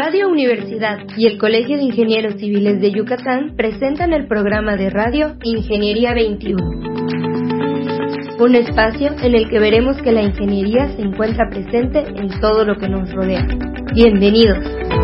Radio Universidad y el Colegio de Ingenieros Civiles de Yucatán presentan el programa de radio Ingeniería 21. Un espacio en el que veremos que la ingeniería se encuentra presente en todo lo que nos rodea. Bienvenidos.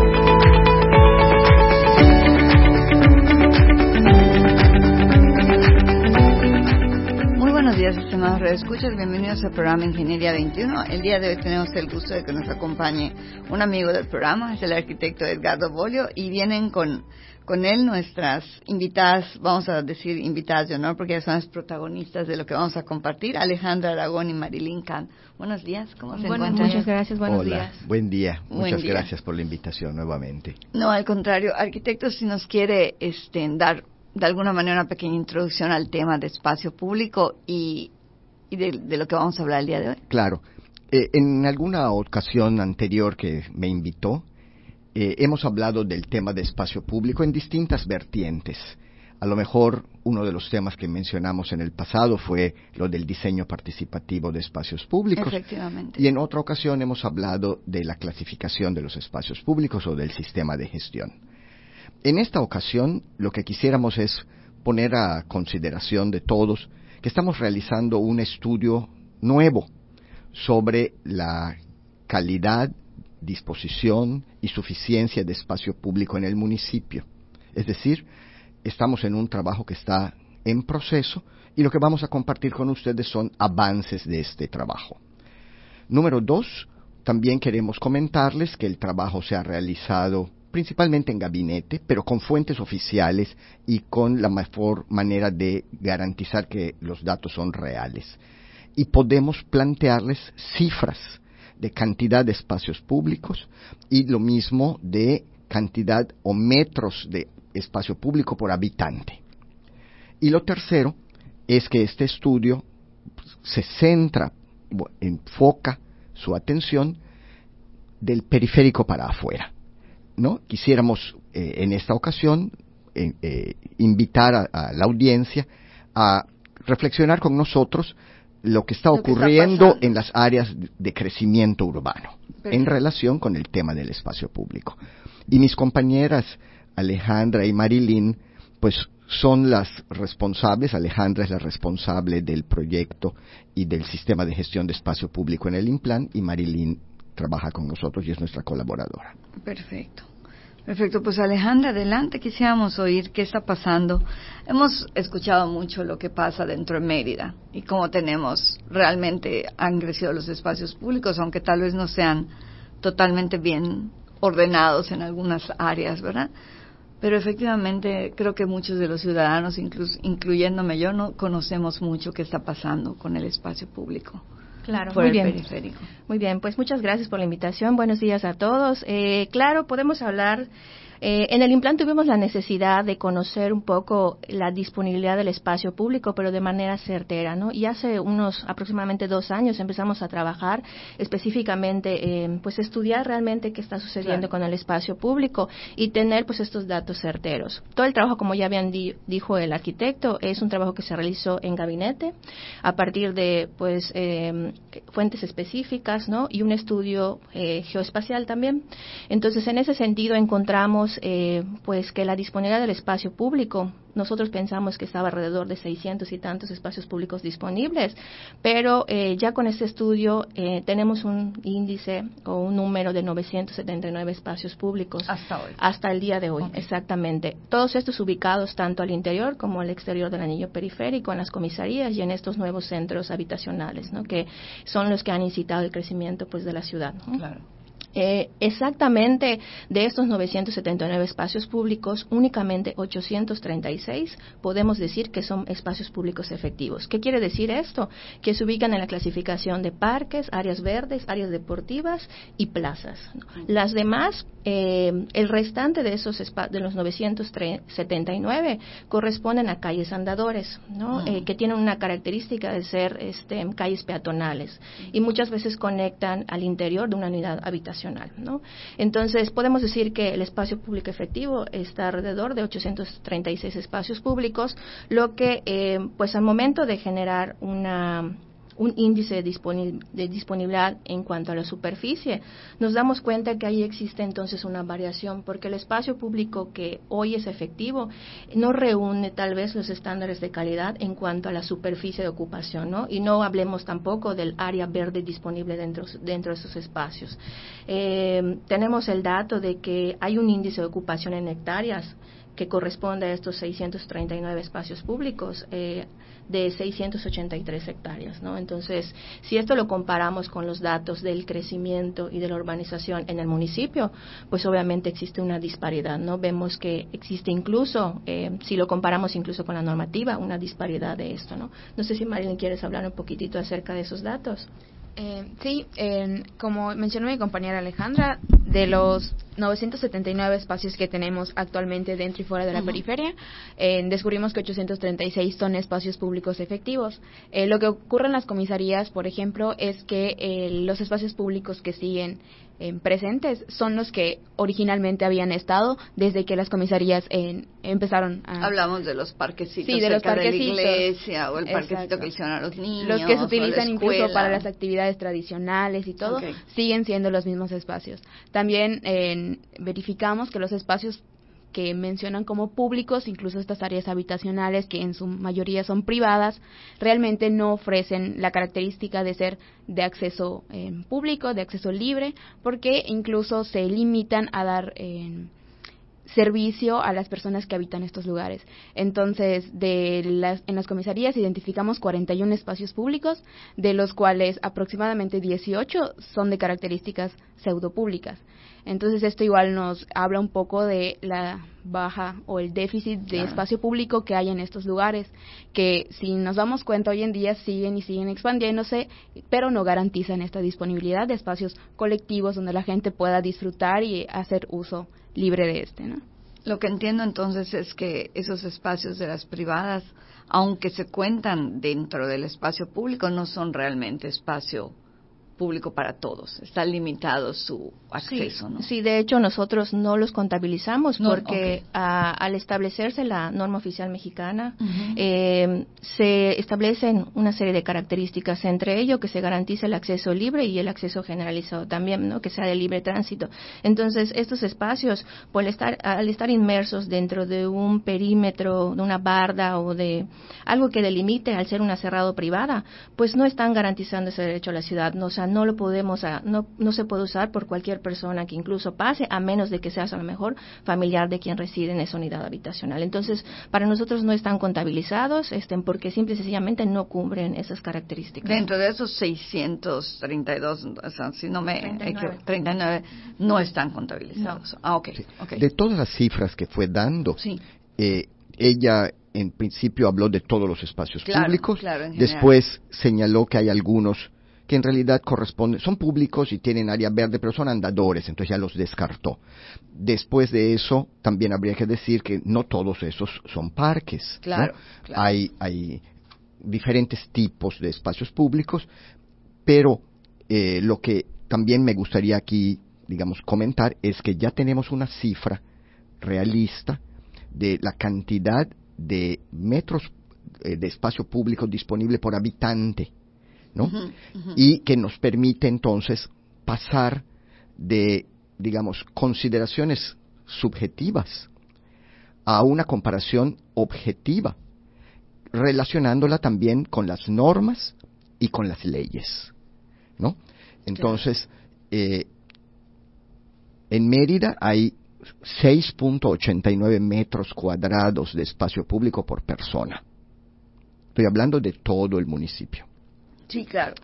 Buenos días, estimados radioescuchas, bienvenidos al programa Ingeniería 21. El día de hoy tenemos el gusto de que nos acompañe un amigo del programa, es el arquitecto Edgardo Bolio, y vienen con él nuestras invitadas, vamos a decir invitadas de honor, porque ellas son las protagonistas de lo que vamos a compartir, Alejandra Aragón y Marilyn Kahn. Buenos días, ¿cómo se encuentran? Muchas gracias, buenos días. Buen día, muchas gracias por la invitación nuevamente. No, al contrario, arquitecto, si nos quiere dar de alguna manera una pequeña introducción al tema de espacio público y de lo que vamos a hablar el día de hoy. Claro. En alguna ocasión anterior que me invitó, hemos hablado del tema de espacio público en distintas vertientes. A lo mejor uno de los temas que mencionamos en el pasado fue lo del diseño participativo de espacios públicos. Efectivamente. Y en otra ocasión hemos hablado de la clasificación de los espacios públicos o del sistema de gestión. En esta ocasión, lo que quisiéramos es poner a consideración de todos que estamos realizando un estudio nuevo sobre la calidad, disposición y suficiencia de espacio público en el municipio. Es decir, estamos en un trabajo que está en proceso y lo que vamos a compartir con ustedes son avances de este trabajo. Número 2, también queremos comentarles que el trabajo se ha realizado principalmente en gabinete, pero con fuentes oficiales y con la mejor manera de garantizar que los datos son reales. Y podemos plantearles cifras de cantidad de espacios públicos y lo mismo de cantidad o metros de espacio público por habitante. Y lo tercero es que este estudio se enfoca su atención del periférico para afuera, ¿no? Quisiéramos en esta ocasión invitar a la audiencia a reflexionar con nosotros lo que está ocurriendo en las áreas de crecimiento urbano en relación con el tema del espacio público. Y mis compañeras Alejandra y Marilyn pues son las responsables. Alejandra es la responsable del proyecto y del sistema de gestión de espacio público en el INPLAN y Marilyn trabaja con nosotros y es nuestra colaboradora. Perfecto, pues Alejandra, adelante, quisiéramos oír qué está pasando. Hemos escuchado mucho lo que pasa dentro de Mérida y cómo realmente han crecido los espacios públicos, aunque tal vez no sean totalmente bien ordenados en algunas áreas, ¿verdad? Pero efectivamente creo que muchos de los ciudadanos, incluyéndome yo, no conocemos mucho qué está pasando con el espacio público. Claro, muy bien. Periférico. Muy bien, pues muchas gracias por la invitación. Buenos días a todos. Claro, podemos hablar. En el INPLAN tuvimos la necesidad de conocer un poco la disponibilidad del espacio público, pero de manera certera, ¿no? Y hace aproximadamente 2 años empezamos a trabajar específicamente, pues estudiar realmente qué está sucediendo con el espacio público y tener pues estos datos certeros. Todo el trabajo, como ya dijo el arquitecto, es un trabajo que se realizó en gabinete a partir de pues fuentes específicas, ¿no? Y un estudio geoespacial también. Entonces, en ese sentido encontramos pues que la disponibilidad del espacio público, nosotros pensamos que estaba alrededor de 600 y tantos espacios públicos disponibles, pero ya con este estudio tenemos un índice o un número de 979 espacios públicos. Hasta hoy. Hasta el día de hoy, okay. Exactamente. Todos estos ubicados tanto al interior como al exterior del anillo periférico, en las comisarías y en estos nuevos centros habitacionales, ¿no? Que son los que han incitado el crecimiento pues de la ciudad, ¿no? Claro. Exactamente de estos 979 espacios públicos, únicamente 836 podemos decir que son espacios públicos efectivos. ¿Qué quiere decir esto? Que se ubican en la clasificación de parques, áreas verdes, áreas deportivas y plazas. Las demás, el restante de de los 979 corresponden a calles andadores, ¿no? Que tienen una característica de ser calles peatonales y muchas veces conectan al interior de una unidad habitacional, ¿no? Entonces, podemos decir que el espacio público efectivo está alrededor de 836 espacios públicos, lo que, pues al momento de generar un índice de disponibilidad en cuanto a la superficie, nos damos cuenta que ahí existe entonces una variación, porque el espacio público que hoy es efectivo no reúne tal vez los estándares de calidad en cuanto a la superficie de ocupación, ¿no? Y no hablemos tampoco del área verde disponible dentro de esos espacios. Tenemos el dato de que hay un índice de ocupación en hectáreas que corresponde a estos 639 espacios públicos de 683 hectáreas, ¿no? Entonces, si esto lo comparamos con los datos del crecimiento y de la urbanización en el municipio, pues obviamente existe una disparidad, ¿no? Vemos que existe incluso, si lo comparamos incluso con la normativa, una disparidad de esto, ¿no? No sé si Marilyn quieres hablar un poquitito acerca de esos datos. Sí, como mencionó mi compañera Alejandra, de los 979 espacios que tenemos actualmente dentro y fuera de la periferia, descubrimos que 836 son espacios públicos efectivos. Lo que ocurre en las comisarías, por ejemplo, es que los espacios públicos que siguen presentes son los que originalmente habían estado desde que las comisarías empezaron a... Hablamos de los parquecitos, sí, de los parquecitos de la iglesia, o el parquecito que le hicieron a los niños, los que se utilizan incluso para las actividades tradicionales y todo, siguen siendo los mismos espacios. También verificamos que los espacios que mencionan como públicos, incluso estas áreas habitacionales que en su mayoría son privadas, realmente no ofrecen la característica de ser de acceso público, de acceso libre, porque incluso se limitan a dar servicio a las personas que habitan estos lugares. Entonces, en las comisarías identificamos 41 espacios públicos, de los cuales aproximadamente 18 son de características pseudopúblicas. Entonces, esto igual nos habla un poco de la baja o el déficit de espacio público que hay en estos lugares, que si nos damos cuenta hoy en día siguen expandiéndose, pero no garantizan esta disponibilidad de espacios colectivos donde la gente pueda disfrutar y hacer uso libre de ¿no? Lo que entiendo entonces es que esos espacios de las privadas, aunque se cuentan dentro del espacio público, no son realmente espacio público para todos, está limitado su acceso, ¿no? Sí, de hecho nosotros no los contabilizamos porque al establecerse la norma oficial mexicana, se establecen una serie de características, entre ello que se garantice el acceso libre y el acceso generalizado también, ¿no? Que sea de libre tránsito. Entonces, estos espacios, al estar inmersos dentro de un perímetro, de una barda o de algo que delimite al ser una cerrado privada, pues no están garantizando ese derecho a la ciudad, ¿no? O sea, no lo podemos, no se puede usar por cualquier persona que incluso pase, a menos de que seas a lo mejor familiar de quien reside en esa unidad habitacional. Entonces, para nosotros no están contabilizados, porque simple y sencillamente no cubren esas características. Dentro de esos 632, o sea, si no me equivoco, 39 no están contabilizados. No. Sí. De todas las cifras que fue dando, ella en principio habló de todos los espacios públicos, después señaló que hay algunos que en realidad son públicos y tienen área verde, pero son andadores, entonces ya los descartó. Después de eso, también habría que decir que no todos esos son parques, ¿no? Hay diferentes tipos de espacios públicos, pero lo que también me gustaría aquí, digamos, comentar es que ya tenemos una cifra realista de la cantidad de metros de espacio público disponible por habitante, ¿no? Y que nos permite entonces pasar de, digamos, consideraciones subjetivas a una comparación objetiva, relacionándola también con las normas y con las leyes, ¿no? Entonces, en Mérida hay 6.89 metros cuadrados de espacio público por persona. Estoy hablando de todo el municipio. Sí, claro.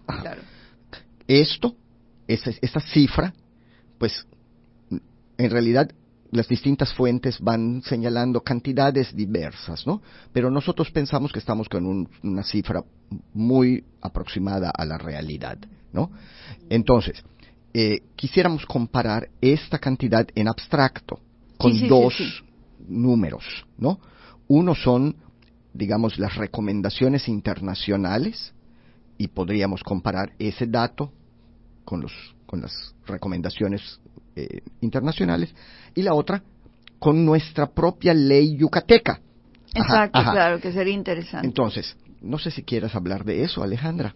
Esta cifra, pues, en realidad las distintas fuentes van señalando cantidades diversas, ¿no? Pero nosotros pensamos que estamos con una cifra muy aproximada a la realidad, ¿no? Entonces, quisiéramos comparar esta cantidad en abstracto con dos números, ¿no? Uno son, digamos, las recomendaciones internacionales, y podríamos comparar ese dato con las recomendaciones internacionales, y la otra con nuestra propia ley yucateca. Exacto, claro, que sería interesante. Entonces, No sé si quieras hablar de eso, Alejandra.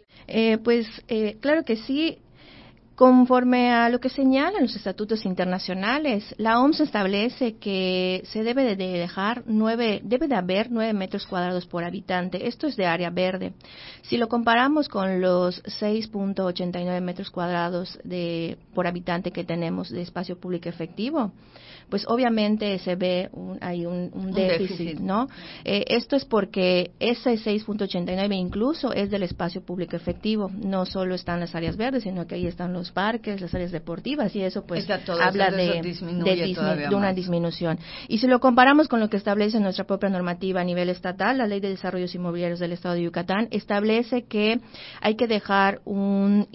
Claro que sí. Conforme a lo que señalan los estatutos internacionales, la OMS establece que se debe de haber 9 metros cuadrados por habitante. Esto es de área verde. Si lo comparamos con los 6.89 metros cuadrados por habitante que tenemos de espacio público efectivo, pues obviamente se ve hay un déficit, ¿no? Esto es porque ese 6.89 incluso es del espacio público efectivo, no solo están las áreas verdes, sino que ahí están los parques, las áreas deportivas, y eso pues habla de una disminución. Y si lo comparamos con lo que establece nuestra propia normativa a nivel estatal, la Ley de Desarrollos Inmobiliarios del Estado de Yucatán establece que hay que dejar un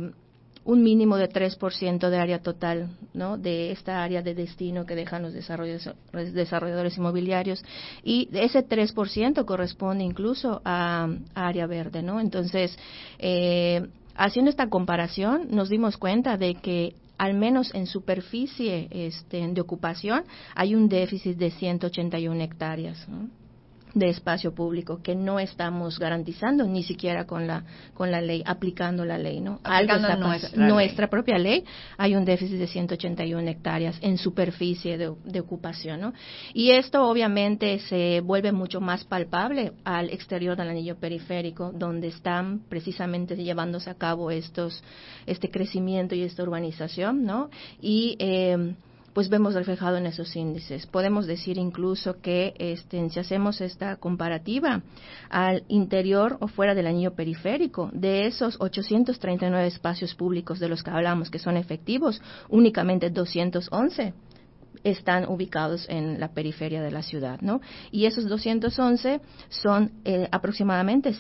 mínimo de 3% de área total, ¿no? De esta área de destino que dejan los desarrolladores inmobiliarios, y ese 3% corresponde incluso a área verde, ¿no? Entonces, haciendo esta comparación, nos dimos cuenta de que al menos en superficie de ocupación hay un déficit de 181 hectáreas, ¿no?, de espacio público que no estamos garantizando ni siquiera con la ley, aplicando la ley, ¿no? Nuestra propia ley, hay un déficit de 181 hectáreas en superficie de ocupación, ¿no? Y esto obviamente se vuelve mucho más palpable al exterior del anillo periférico, donde están precisamente llevándose a cabo este crecimiento y esta urbanización, ¿no? Y pues vemos reflejado en esos índices. Podemos decir incluso que si hacemos esta comparativa al interior o fuera del anillo periférico, de esos 839 espacios públicos de los que hablamos que son efectivos, únicamente 211 están ubicados en la periferia de la ciudad, ¿no? Y esos 211 son aproximadamente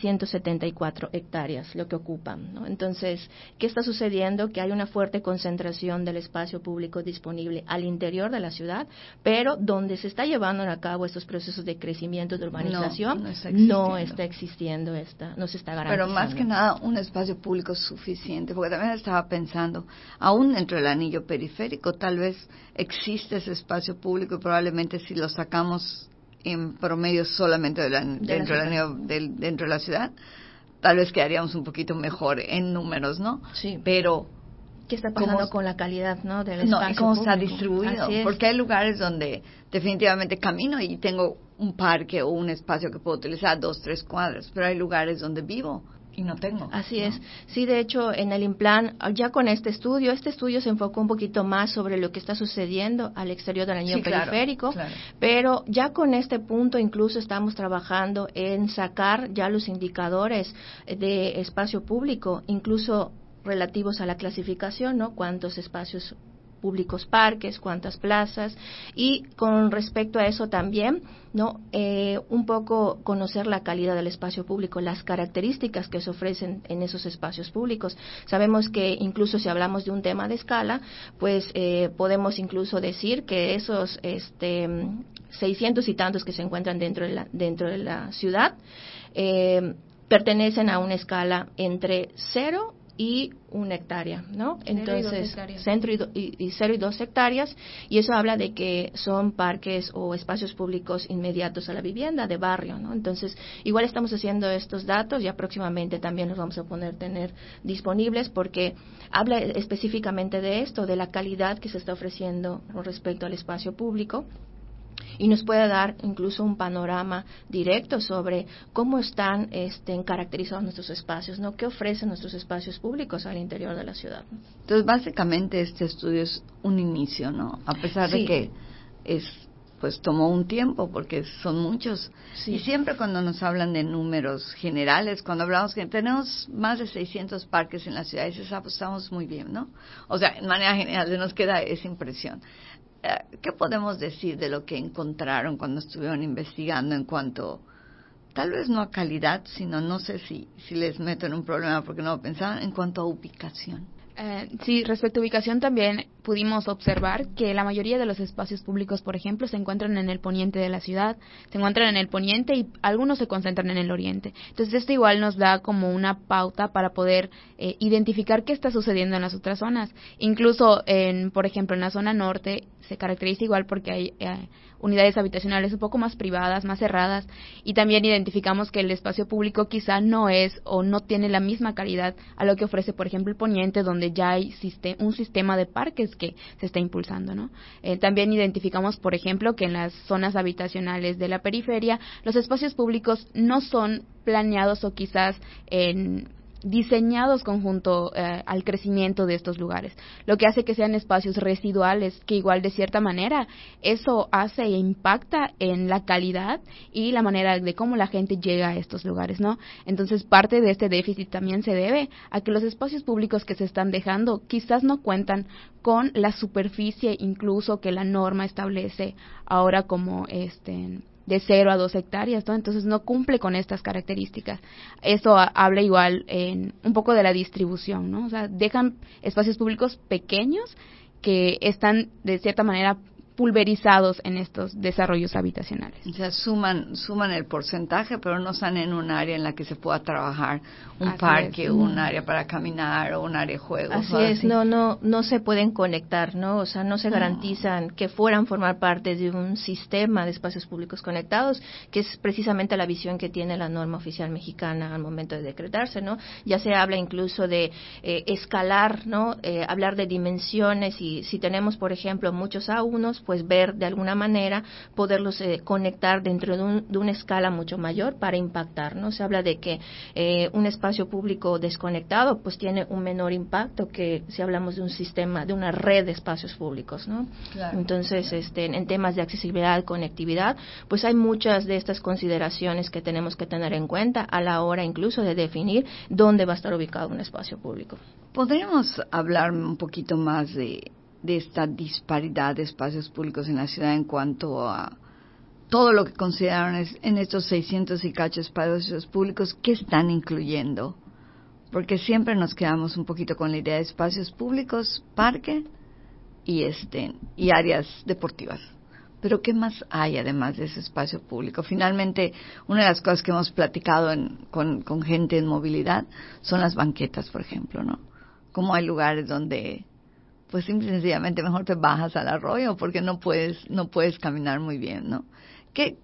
174 hectáreas lo que ocupan, ¿no? Entonces, ¿qué está sucediendo? Que hay una fuerte concentración del espacio público disponible al interior de la ciudad, pero donde se está llevando a cabo estos procesos de crecimiento, de urbanización, no está existiendo, no se está garantizando. Pero más que nada, un espacio público suficiente, porque también estaba pensando, aún dentro del anillo periférico, tal vez existe ese espacio público y probablemente si lo sacamos en promedio solamente dentro de la ciudad, tal vez quedaríamos un poquito mejor en números, ¿no? Sí. Pero ¿qué está pasando con la calidad, no, del espacio y cómo público? Está distribuido? Porque hay lugares donde definitivamente camino y tengo un parque o un espacio que puedo utilizar 2-3 cuadras, pero hay lugares donde vivo y no tengo. Así es. Sí, de hecho, en el INPLAN, ya con este estudio se enfocó un poquito más sobre lo que está sucediendo al exterior del anillo periférico, claro. Pero ya con este punto incluso estamos trabajando en sacar ya los indicadores de espacio público, incluso relativos a la clasificación, ¿no? Cuántos espacios públicos, parques, cuántas plazas, y con respecto a eso también, ¿no? Un poco conocer la calidad del espacio público, las características que se ofrecen en esos espacios públicos. Sabemos que incluso si hablamos de un tema de escala, pues podemos incluso decir que esos 600 y tantos que se encuentran dentro de la ciudad pertenecen a una escala entre 0 y 1 hectárea, ¿no? Entonces, 0 y 2 hectáreas, y eso habla de que son parques o espacios públicos inmediatos a la vivienda, de barrio, ¿no? Entonces, igual estamos haciendo estos datos, ya próximamente también los vamos a tener disponibles, porque habla específicamente de esto, de la calidad que se está ofreciendo con respecto al espacio público, y nos puede dar incluso un panorama directo sobre cómo están caracterizados nuestros espacios, ¿no? ¿Qué ofrecen nuestros espacios públicos al interior de la ciudad? Entonces, básicamente este estudio es un inicio, ¿no? A pesar de que pues tomó un tiempo porque son muchos. Sí. Y siempre cuando nos hablan de números generales, cuando hablamos que tenemos más de 600 parques en la ciudad, dices, pues estamos muy bien, ¿no? O sea, en manera general nos queda esa impresión. ¿Qué podemos decir de lo que encontraron cuando estuvieron investigando en cuanto, tal vez no a calidad, sino no sé si les meto en un problema porque no lo pensaban, en cuanto a ubicación? Sí, respecto a ubicación también pudimos observar que la mayoría de los espacios públicos, por ejemplo, se encuentran en el poniente de la ciudad, se encuentran en el poniente y algunos se concentran en el oriente. Entonces esto igual nos da como una pauta para poder identificar qué está sucediendo en las otras zonas. Incluso, por ejemplo, en la zona norte se caracteriza igual porque hay unidades habitacionales un poco más privadas, más cerradas, y también identificamos que el espacio público quizá no es o no tiene la misma calidad a lo que ofrece, por ejemplo, el poniente, donde ya hay un sistema de parques que se está impulsando, ¿no? También identificamos, por ejemplo, que en las zonas habitacionales de la periferia los espacios públicos no son planeados o quizás diseñados conjunto al crecimiento de estos lugares, lo que hace que sean espacios residuales, que igual de cierta manera eso hace e impacta en la calidad y la manera de cómo la gente llega a estos lugares, ¿no? Entonces parte de este déficit también se debe a que los espacios públicos que se están dejando quizás no cuentan con la superficie incluso que la norma establece ahora como de 0 a 2 hectáreas, ¿no? Entonces no cumple con estas características. Eso habla igual un poco de la distribución, ¿no? O sea, dejan espacios públicos pequeños que están de cierta manera pulverizados en estos desarrollos habitacionales. O sea, suman el porcentaje, pero no están en un área en la que se pueda trabajar un parque, un área para caminar o un área de juegos. Así es, no se pueden conectar, ¿no? O sea, no se garantizan que fueran formar parte de un sistema de espacios públicos conectados, que es precisamente la visión que tiene la norma oficial mexicana al momento de decretarse, ¿no? Ya se habla incluso de escalar, ¿no? Hablar de dimensiones, y si tenemos, por ejemplo, muchos A1s, pues ver de alguna manera poderlos conectar dentro de una escala mucho mayor para impactar, ¿no? Se habla de que un espacio público desconectado pues tiene un menor impacto que si hablamos de un sistema, de una red de espacios públicos, ¿no? Claro. Entonces, en temas de accesibilidad, conectividad, pues hay muchas de estas consideraciones que tenemos que tener en cuenta a la hora incluso de definir dónde va a estar ubicado un espacio público. ¿Podríamos hablar un poquito más de esta disparidad de espacios públicos en la ciudad en cuanto a todo lo que consideraron en estos 600 y cacho espacios públicos? ¿Qué están incluyendo? Porque siempre nos quedamos un poquito con la idea de espacios públicos, parque y áreas deportivas. Pero ¿qué más hay además de ese espacio público? Finalmente, una de las cosas que hemos platicado con gente en movilidad son las banquetas, por ejemplo, ¿no? Como hay lugares donde pues simple y sencillamente mejor te bajas al arroyo porque no puedes caminar muy bien, ¿no? ¿Qué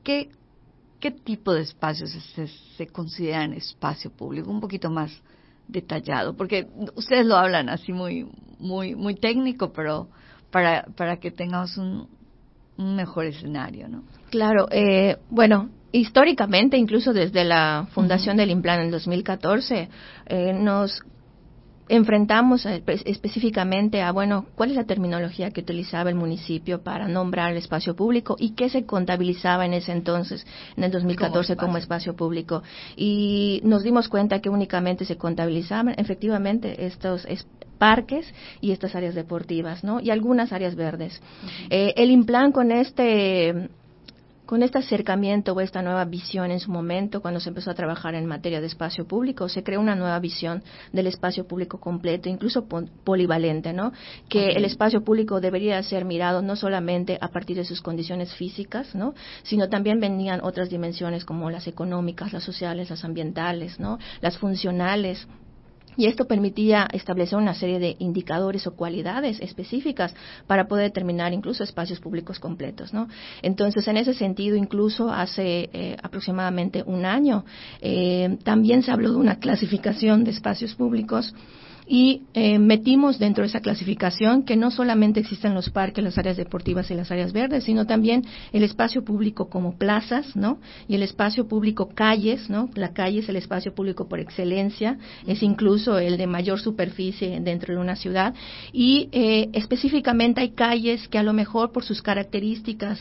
tipo de espacios se consideran espacio público? Un poquito más detallado, porque ustedes lo hablan así muy técnico, pero para que tengamos un mejor escenario, ¿no? Claro, bueno, históricamente, incluso desde la fundación del INPLAN en 2014, nos enfrentamos específicamente a, ¿cuál es la terminología que utilizaba el municipio para nombrar el espacio público y qué se contabilizaba en ese entonces, en el 2014, como espacio público? Y nos dimos cuenta que únicamente se contabilizaban efectivamente estos parques y estas áreas deportivas, ¿no? Y algunas áreas verdes. El INPLAN con este acercamiento o esta nueva visión en su momento, cuando se empezó a trabajar en materia de espacio público, se creó una nueva visión del espacio público completo, incluso polivalente, ¿no? Que el espacio público debería ser mirado no solamente a partir de sus condiciones físicas, ¿no? Sino también venían otras dimensiones como las económicas, las sociales, las ambientales, ¿no? Las funcionales. Y esto permitía establecer una serie de indicadores o cualidades específicas para poder determinar incluso espacios públicos completos, ¿no? Entonces, en ese sentido, incluso hace aproximadamente un año, también se habló de una clasificación de espacios públicos y metimos dentro de esa clasificación que no solamente existen los parques, las áreas deportivas y las áreas verdes, sino también el espacio público como plazas, ¿no? Y el espacio público calles, ¿no? La calle es el espacio público por excelencia, es incluso el de mayor superficie dentro de una ciudad y específicamente hay calles que a lo mejor por sus características ser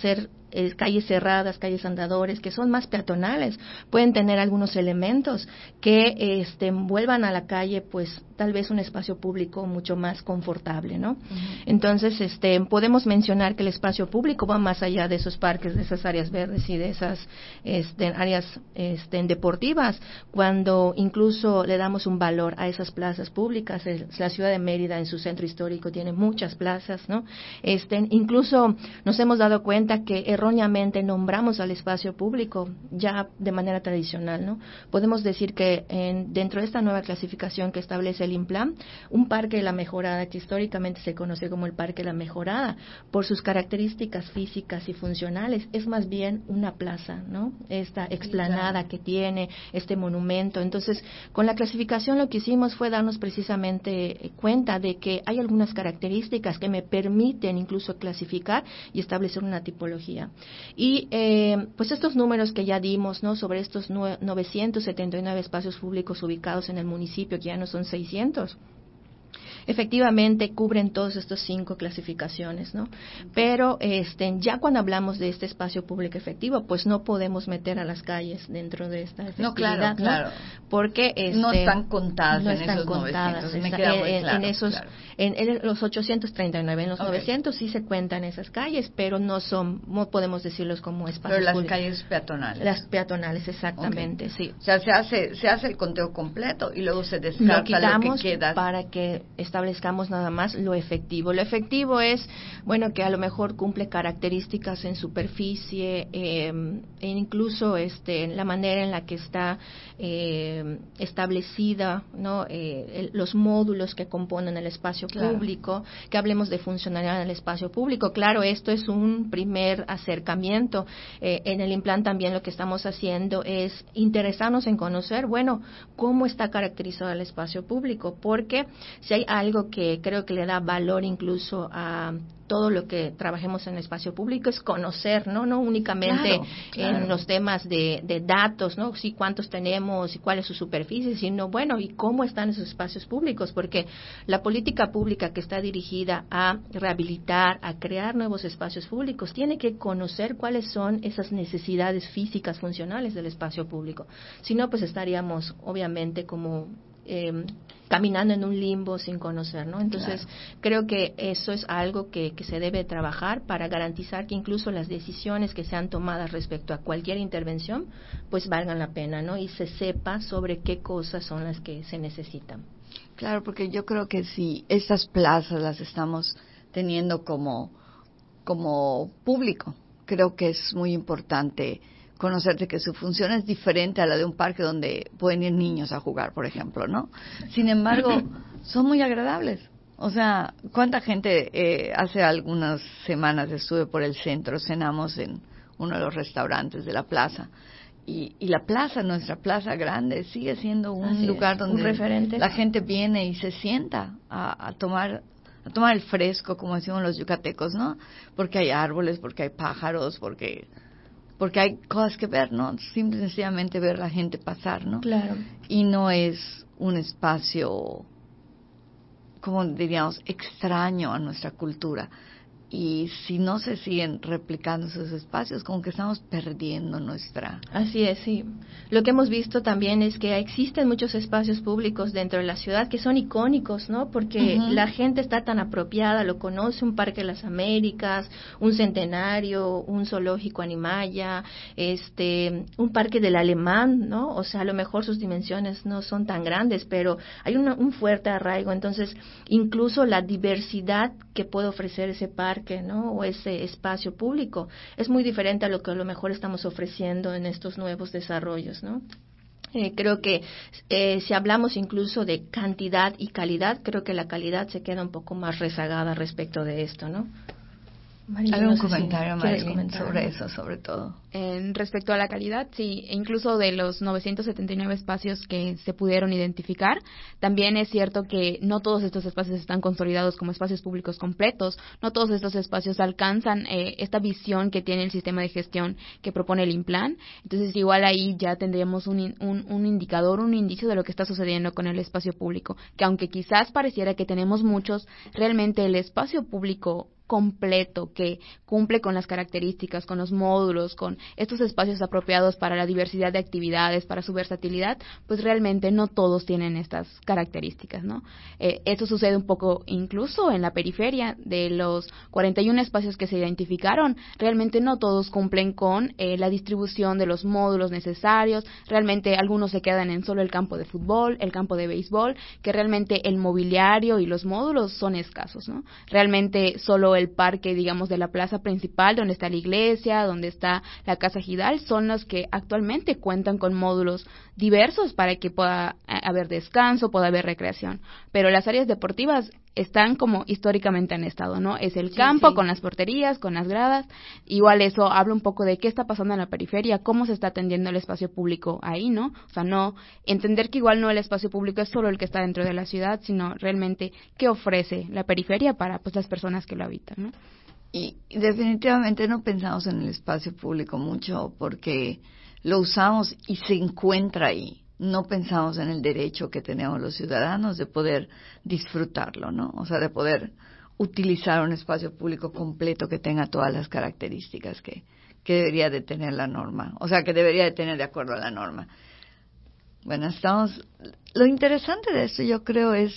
calles cerradas, calles andadores, que son más peatonales, pueden tener algunos elementos que vuelvan a la calle, pues tal vez un espacio público mucho más confortable, ¿no? Uh-huh. Entonces, podemos mencionar que el espacio público va más allá de esos parques, de esas áreas verdes y de esas áreas deportivas, cuando incluso le damos un valor a esas plazas públicas. La ciudad de Mérida en su centro histórico tiene muchas plazas, ¿no? Incluso nos hemos dado cuenta que erróneamente nombramos al espacio público ya de manera tradicional, ¿no? Podemos decir que dentro de esta nueva clasificación que establece el INPLAN, un parque de la Mejorada, que históricamente se conoce como el Parque La Mejorada, por sus características físicas y funcionales, es más bien una plaza, ¿no? Esta explanada que tiene, este monumento. Entonces, con la clasificación lo que hicimos fue darnos precisamente cuenta de que hay algunas características que me permiten incluso clasificar y establecer una tipología. Y pues estos números que ya dimos, ¿no? Sobre estos 979 espacios públicos ubicados en el municipio, que ya no son 600, efectivamente cubren todos estos 5 clasificaciones, ¿no? Pero ya cuando hablamos de este espacio público efectivo, pues no podemos meter a las calles dentro de esta efectividad, no, claro. Porque no están contadas no en están esos contadas, 900, me queda muy claro, en esos, claro. En los 839, en los 900 sí se cuentan esas calles, pero no podemos decirlos como espacios públicos. Pero las públicos. calles peatonales. Las peatonales, exactamente, sí. O sea, se hace el conteo completo y luego se descarta lo que queda. Para que establezcamos nada más lo efectivo. Lo efectivo es, bueno, que a lo mejor cumple características en superficie, e incluso en la manera en la que está establecida, ¿no? Los módulos que componen el espacio público, que hablemos de funcionalidad en el espacio público. Claro, esto es un primer acercamiento. En el INPLAN también lo que estamos haciendo es interesarnos en conocer, bueno, cómo está caracterizado el espacio público, porque si hay algo que creo que le da valor incluso a todo lo que trabajemos en el espacio público es conocer, no únicamente en los temas de datos, ¿no? Sí, cuántos tenemos y cuál es su superficie, sino, bueno, y cómo están esos espacios públicos, porque la política pública que está dirigida a rehabilitar, a crear nuevos espacios públicos, tiene que conocer cuáles son esas necesidades físicas, funcionales del espacio público. Si no, pues estaríamos, obviamente, como caminando en un limbo sin conocer, ¿no? Entonces, creo que eso es algo que se debe trabajar para garantizar que incluso las decisiones que sean tomadas respecto a cualquier intervención, pues valgan la pena, ¿no? Y se sepa sobre qué cosas son las que se necesitan. Claro, porque yo creo que si estas plazas las estamos teniendo como público, creo que es muy importante conocerte que su función es diferente a la de un parque donde pueden ir niños a jugar, por ejemplo, ¿no? Sin embargo, son muy agradables. O sea, ¿cuánta gente hace algunas semanas estuve por el centro, cenamos en uno de los restaurantes de la plaza? Y la plaza, nuestra plaza grande, sigue siendo un lugar donde un referente. La gente viene y se sienta a tomar el fresco, como decimos los yucatecos, ¿no? Porque hay árboles, porque hay pájaros, porque hay cosas que ver, ¿no? Simple y sencillamente ver la gente pasar, ¿no? Claro. Y no es un espacio, como diríamos, extraño a nuestra cultura. Y si no se siguen replicando esos espacios, como que estamos perdiendo nuestra... Así es, sí. Lo que hemos visto también es que existen muchos espacios públicos dentro de la ciudad que son icónicos, ¿no? Porque la gente está tan apropiada, lo conoce, un Parque de las Américas, un Centenario, un zoológico Animaya, un Parque del Alemán, ¿no? O sea, a lo mejor sus dimensiones no son tan grandes, pero hay un fuerte arraigo. Entonces, incluso la diversidad que puede ofrecer ese parque, ¿no? O ese espacio público es muy diferente a lo que a lo mejor estamos ofreciendo en estos nuevos desarrollos, ¿no? Creo que si hablamos incluso de cantidad y calidad, creo que la calidad se queda un poco más rezagada respecto de esto, ¿no? Hay un comentario, Marilyn, sobre eso, sobre todo. Respecto a la calidad, sí, incluso de los 979 espacios que se pudieron identificar, también es cierto que no todos estos espacios están consolidados como espacios públicos completos, no todos estos espacios alcanzan esta visión que tiene el sistema de gestión que propone el INPLAN. Entonces, igual ahí ya tendríamos un indicador, un indicio de lo que está sucediendo con el espacio público, que aunque quizás pareciera que tenemos muchos, realmente el espacio público completo que cumple con las características, con los módulos, con estos espacios apropiados para la diversidad de actividades, para su versatilidad, pues realmente no todos tienen estas características, ¿no? Esto sucede un poco incluso en la periferia. De los 41 espacios que se identificaron, realmente no todos cumplen con la distribución de los módulos necesarios. Realmente algunos se quedan en solo el campo de fútbol, el campo de béisbol, que realmente el mobiliario y los módulos son escasos, ¿no? Realmente solo el parque, digamos, de la plaza principal, donde está la iglesia, donde está la Casa Gidal, son los que actualmente cuentan con módulos diversos para que pueda haber descanso, pueda haber recreación. Pero las áreas deportivas están como históricamente han estado, ¿no? Es el campo con las porterías, con las gradas. Igual eso habla un poco de qué está pasando en la periferia, cómo se está atendiendo el espacio público ahí, ¿no? O sea, no entender que igual no el espacio público es solo el que está dentro de la ciudad, sino realmente qué ofrece la periferia para pues las personas que lo habitan, ¿no? Y definitivamente no pensamos en el espacio público mucho porque lo usamos y se encuentra ahí. No pensamos en el derecho que tenemos los ciudadanos de poder disfrutarlo, ¿no? O sea, de poder utilizar un espacio público completo que tenga todas las características que debería de tener la norma, o sea, que debería de tener de acuerdo a la norma. Bueno, lo interesante de esto yo creo es,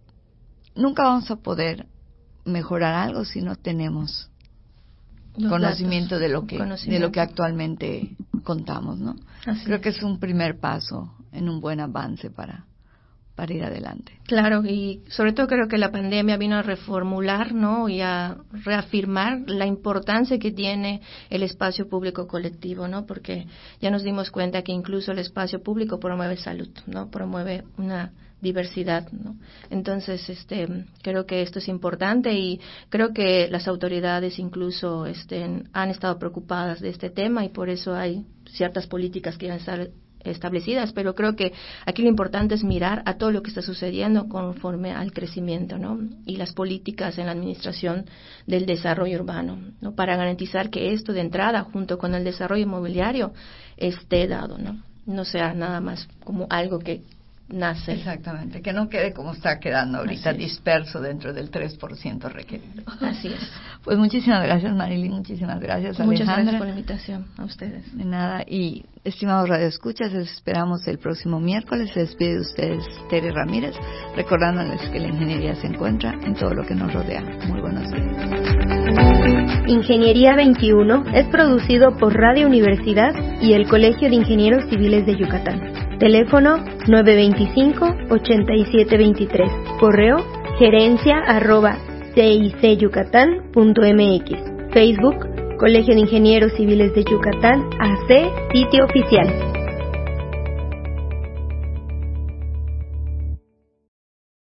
nunca vamos a poder mejorar algo si no tenemos conocimiento de lo que actualmente contamos, ¿no? Creo que es un primer paso en un buen avance para ir adelante. Claro, y sobre todo creo que la pandemia vino a reformular, ¿no? Y a reafirmar la importancia que tiene el espacio público colectivo, ¿no? Porque ya nos dimos cuenta que incluso el espacio público promueve salud, ¿no? Promueve una diversidad, ¿no? Entonces, creo que esto es importante y creo que las autoridades incluso han estado preocupadas de este tema y por eso hay ciertas políticas que van a estar establecidas, pero creo que aquí lo importante es mirar a todo lo que está sucediendo conforme al crecimiento, ¿no? Y las políticas en la administración del desarrollo urbano, ¿no? Para garantizar que esto de entrada, junto con el desarrollo inmobiliario, esté dado, ¿no? No sea nada más como algo que nace. Exactamente, que no quede como está quedando ahorita, disperso dentro del 3% requerido. Así es. Pues muchísimas gracias, Marilyn, muchísimas gracias, Alejandra. Muchas gracias por la invitación a ustedes. De nada, y estimados radioescuchas, les esperamos el próximo miércoles. Se despide de ustedes Tere Ramírez, recordándoles que la ingeniería se encuentra en todo lo que nos rodea. Muy buenos días. Ingeniería 21 es producido por Radio Universidad y el Colegio de Ingenieros Civiles de Yucatán. Teléfono 925-8723. Correo gerencia@cicyucatán.mx. Facebook Colegio de Ingenieros Civiles de Yucatán AC, sitio oficial.